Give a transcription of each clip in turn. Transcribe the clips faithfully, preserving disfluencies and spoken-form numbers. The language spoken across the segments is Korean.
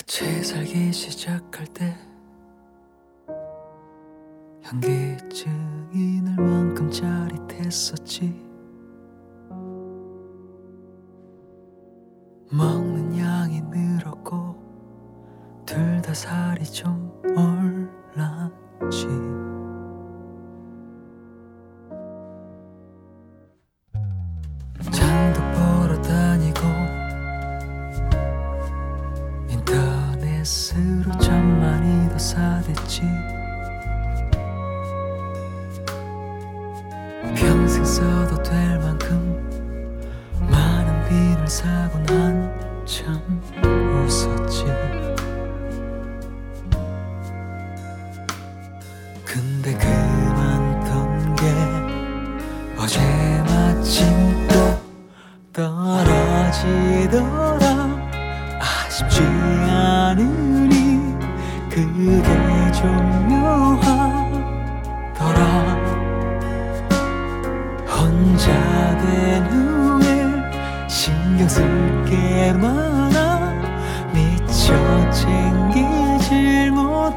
재살기 시작할 때 현기증이 늘 만큼 짜릿했었지. 먹는 양이 늘었고 둘 다 살이 좀 올랐지. 장도 보러 다니고 인터넷으로 참 많이도 사댔지. 평생 써도 될 만큼 많은 비늘 사곤 한참 웃었지. 근데 그만둔 게 어제 마침 또 떨어지더라. 아쉽지 않으니 그게 좀 묘하더라. 혼자 된 후에 신경 쓸 게 많아 미처 챙기질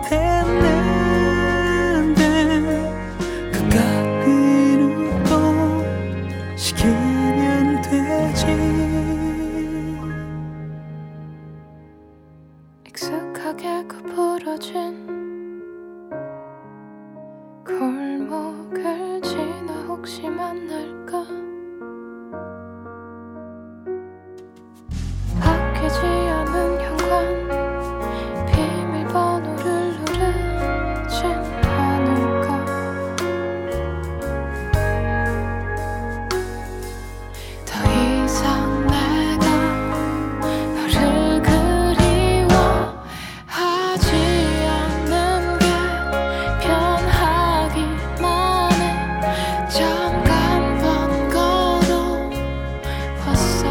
못했는데 그까이는 또 시키면 되지. 익숙하게 구부러진 골목을 지나 혹시 만날까. 바뀌지 않은 현관 비밀번호를 누르진 않을까. 더 이상 내가 너를 그리워하지 않는 게 편하기만 해. 잠깐 번거로 봤어.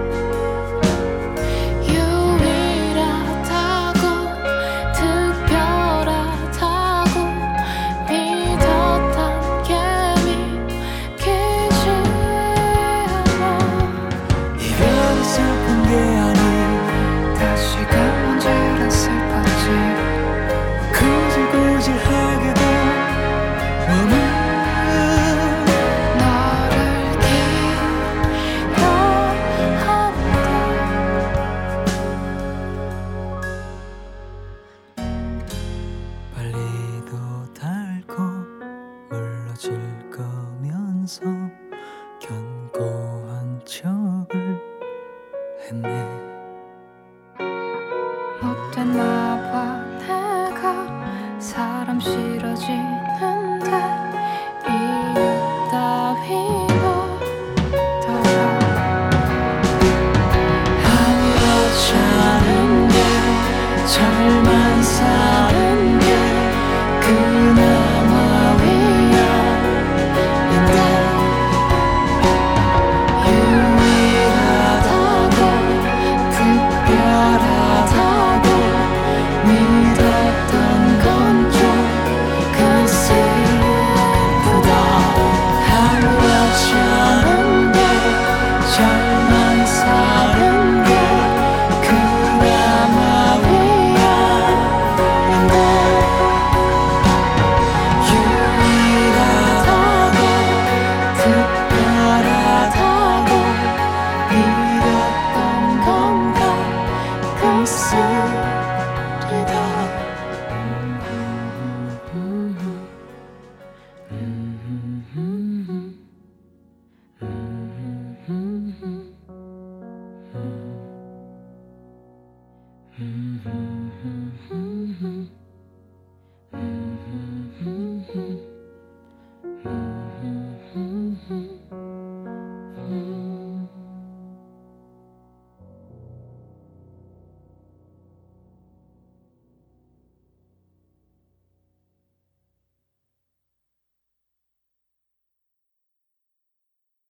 유일하다고 특별하다고 믿었던 게 믿기지 않아. 이별이 슬픈 게 아니 다시금 언제나 슬펐지. 구질구질하게도 너무 너를 기억한다. 빨리도 닳고 물러질 거면서 견고한 척을 했네. 못됐나 봐 내가 사람 싫어지는데 이유 따윈 없더라. 아무렇지 않은 게 잘